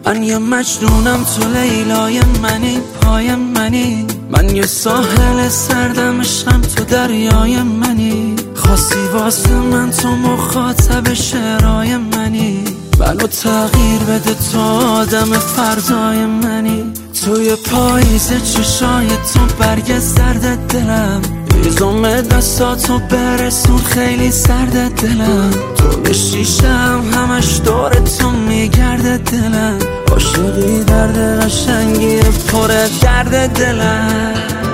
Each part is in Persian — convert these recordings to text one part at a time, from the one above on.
من یه مجنونم تو لیلای منی، پای منی. من یه ساحل سردم، عشقم تو دریای منی. خواستی واسه من تو مخاطب شعرهای منی. منو تغییر بده تو آدم فردای منی. توی پاییز چشای تو برگ زرد دلم، هیزم دستاتو برسون خیلی سرد دلم. تو شیشم همش دور تو میگرده دلم. عاشقی درد قشنگی پر درد دلم.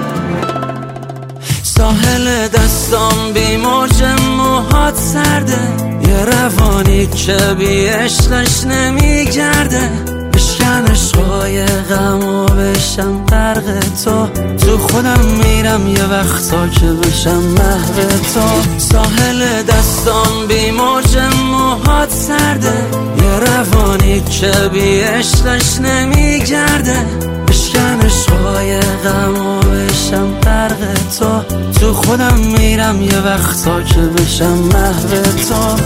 ساحل دستام بی موج موهات سرده، یه روانی که بی عشقش نمیگرده. بشکن عشقای غم و بشم غرق تو خودم میرم یه وقتا که بشم محو تو. ساحل دستام بی موج موهات سرده، یه روانی که بی عشقش نمیگرده. بشکن عشقای غم و بشم غرق تو خودم میرم یه وقتا که بشم محو تو.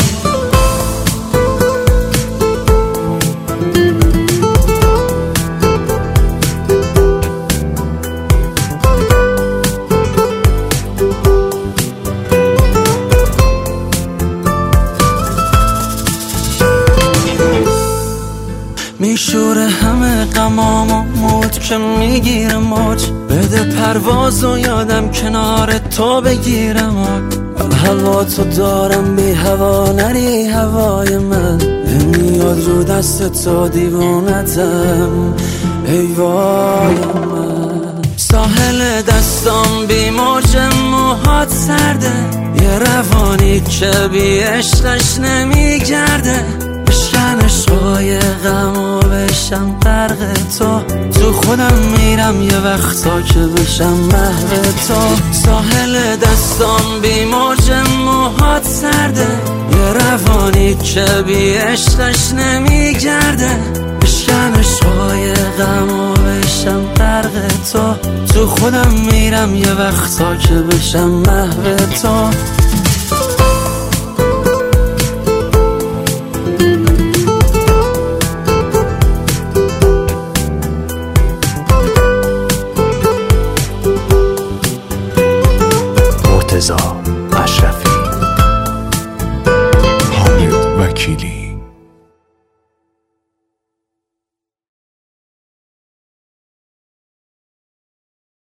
میشوره همه غمام و موج که میگیره موج. بده پرواز و یادم کنار تو بگیرم. من هوا تو دارم بی هوا نری هوای من. نمیاد رو دست تو دیوونتم ای وای من. ساحل دستام بی موج موهات سرده، یه روانی که بی عشقش نمیگرده. بشکن عشقای غم و بشم غرق تو خودم میرم یه وقتا که بشم محو تو. ساحل دستام بی موج موهات سرده، یه روانی که بی عشقش نمیگرده. بشکن عشقای غم و بشم غرق تو خودم میرم یه وقتا که بشم محو تو.